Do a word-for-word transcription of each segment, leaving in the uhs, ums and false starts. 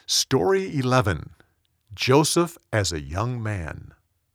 Story eleven. Joseph as a Young Man.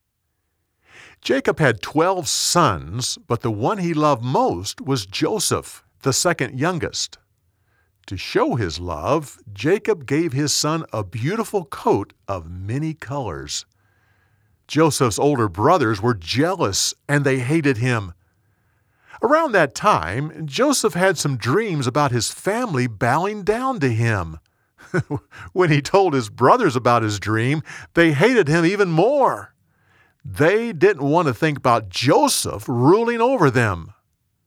Jacob had twelve sons, but the one he loved most was Joseph, the second youngest. To show his love, Jacob gave his son a beautiful coat of many colors. Joseph's older brothers were jealous, and they hated him. Around that time, Joseph had some dreams about his family bowing down to him. When he told his brothers about his dream, they hated him even more. They didn't want to think about Joseph ruling over them.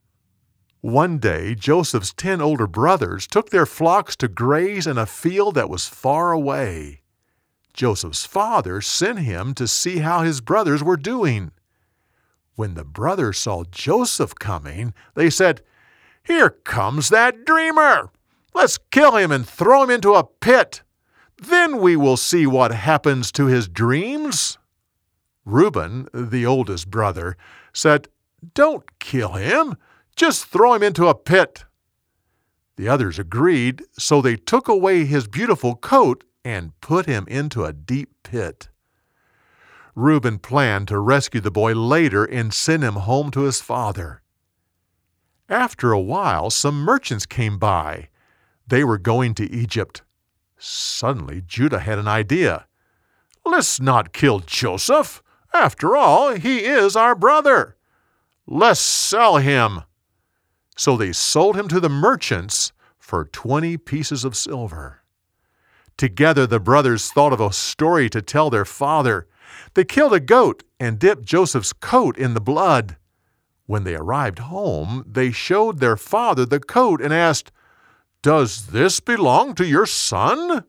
One day, Joseph's ten older brothers took their flocks to graze in a field that was far away. Joseph's father sent him to see how his brothers were doing. When the brothers saw Joseph coming, they said, "Here comes that dreamer! Let's kill him and throw him into a pit. Then we will see what happens to his dreams." Reuben, the oldest brother, said, "Don't kill him. Just throw him into a pit." The others agreed, so they took away his beautiful coat and put him into a deep pit. Reuben planned to rescue the boy later and send him home to his father. After a while, some merchants came by. They were going to Egypt. Suddenly, Judah had an idea. "Let's not kill Joseph. After all, he is our brother. Let's sell him." So they sold him to the merchants for twenty pieces of silver. Together, the brothers thought of a story to tell their father. They killed a goat and dipped Joseph's coat in the blood. When they arrived home, they showed their father the coat and asked, "Does this belong to your son?"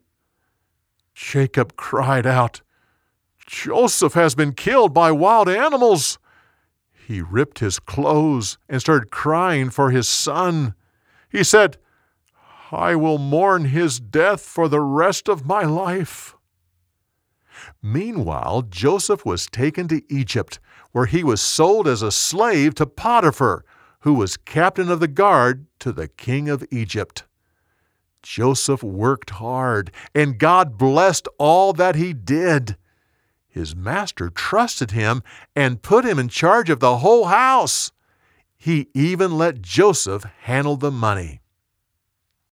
Jacob cried out, "Joseph has been killed by wild animals." He ripped his clothes and started crying for his son. He said, "I will mourn his death for the rest of my life." Meanwhile, Joseph was taken to Egypt, where he was sold as a slave to Potiphar, who was captain of the guard to the king of Egypt. Joseph worked hard, and God blessed all that he did. His master trusted him and put him in charge of the whole house. He even let Joseph handle the money.